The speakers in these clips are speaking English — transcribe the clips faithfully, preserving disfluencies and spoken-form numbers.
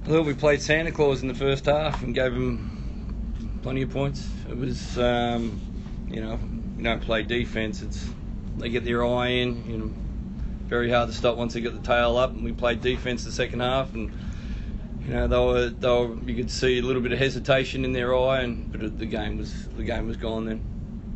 Well, we played Santa Claus in the first half and gave them plenty of points. It was, um, you know, we don't play defence. It's they get their eye in. You know, very hard to stop once they get the tail up. And we played defence the second half, and you know they were, they were you could see a little bit of hesitation in their eye, and but the game was the game was gone then.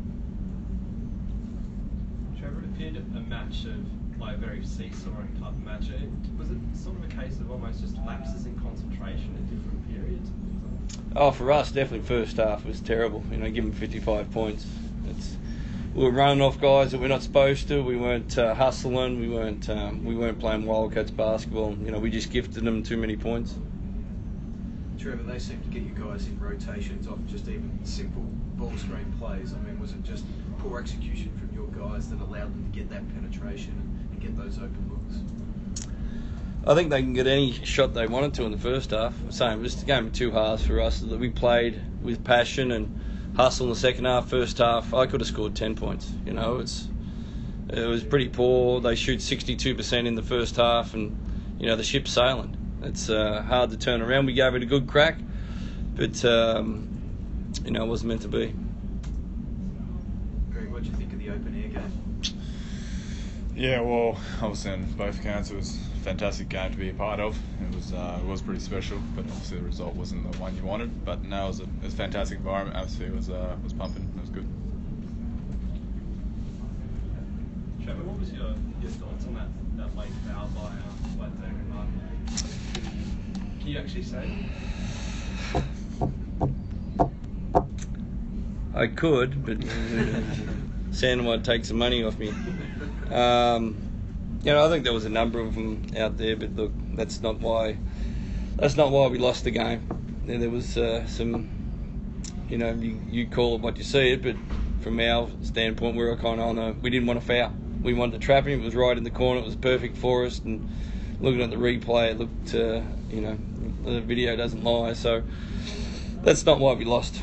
Trevor, it appeared a match of like a very seesawing type of match. Was it sort of a case of almost just lapses in concentration at different periods? Oh, for us, definitely first half was terrible. You know, give them fifty-five points. It's, we were running off guys that we're not supposed to. We weren't uh, hustling. We weren't um, we weren't playing Wildcats basketball. You know, we just gifted them too many points. Trevor, they seem to get you guys in rotations off just even simple ball screen plays. I mean, was it just poor execution from your guys that allowed them to get that penetration and get those open looks? I think they can get any shot they wanted to in the first half. I'm saying it was a game of two halves for us. That we played with passion and hustle in the second half. First half, I could have scored ten points. You know, it's it was pretty poor. They shoot sixty-two percent in the first half, and you know the ship's sailing. It's uh, hard to turn around. We gave it a good crack, but um, you know it wasn't meant to be. Greg, what do you think of the open air game? Yeah, well, obviously on both accounts it was a fantastic game to be a part of. It was uh, it was pretty special, but obviously the result wasn't the one you wanted. But no, it was a, it was a fantastic environment. Atmosphere was uh, was pumping. It was good. Trevor, what was your, your thoughts on that, that late foul by uh, by David Martin? Can you actually say it? I could, but Santa might take some money off me. Um, you know, I think there was a number of them out there, but look, that's not why. That's not why we lost the game. There was uh, some, you know, you, you call it what you see it, but from our standpoint, we were kind of on a. We didn't want to foul. We wanted to trap him. It was right in the corner. It was perfect for us. And looking at the replay, it looked, uh, you know, the video doesn't lie. So that's not why we lost.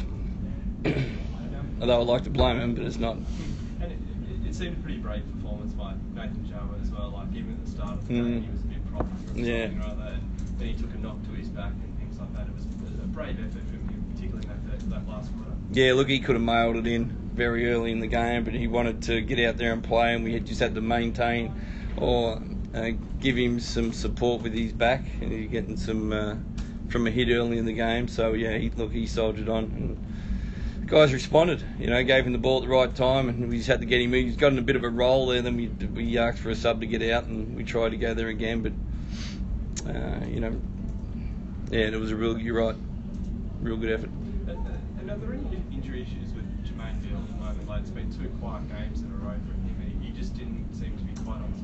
Although I'd like to blame him, but it's not. And it, it, it seemed a pretty brave performance by Nathan Jama as well. Like even at the start of the game, Mm. he was a bit proper or something Yeah. or other, and then he took a knock to his back and things like that. It was a brave effort from him, particularly in that, that last quarter. Yeah, look, he could have mailed it in very early in the game, but he wanted to get out there and play, and we had just had to maintain or uh, give him some support with his back, and he's getting some uh, from a hit early in the game. So yeah, he, look, he soldiered on. And the guys responded, you know, gave him the ball at the right time, and we just had to get him. He's got in a bit of a roll there. Then we we asked for a sub to get out, and we tried to go there again, but uh, you know, yeah, it was a real. You're right, real good effort. And are there any injury issues with Jermaine Beal at the moment? Like it's been two quiet games in a row for him, and he just didn't seem to be quite on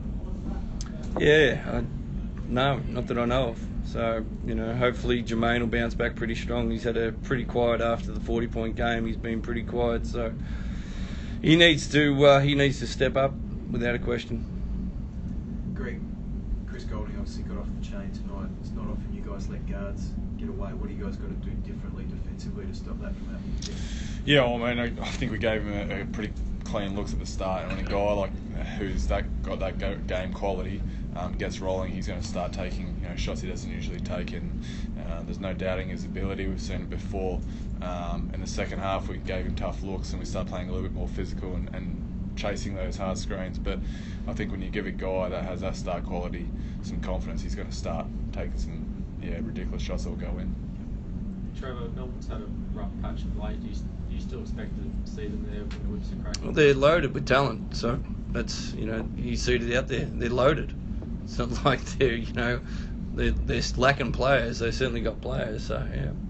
top tonight. Yeah, I, no, not that I know of. So, you know, hopefully Jermaine will bounce back pretty strong. He's had a pretty quiet after the forty-point game. He's been pretty quiet, so he needs to uh, he needs to step up without a question. Greg, Chris Goulding obviously got off the chain tonight. It's not often you guys let guards get away. What do you guys got to do differently defensively to stop that from happening again? Yeah, well, I mean, I, I think we gave him a, a pretty clean looks at the start, and when a guy like who's that got that go, game quality um, gets rolling, he's going to start taking you know shots he doesn't usually take, and uh, there's no doubting his ability. We've seen it before. Um, in the second half, we gave him tough looks, and we started playing a little bit more physical and, and chasing those hard screens. But I think when you give a guy that has that star quality some confidence, he's going to start taking some yeah ridiculous shots that will go in. Trevor, Melbourne's had a rough patch of late. Do you, do you still expect to see them there when the whips are cracking? Well, they're loaded with talent, so that's, you know, you see it out there. They're loaded. It's not like they're, you know, they're, they're lacking players. They certainly got players, so yeah.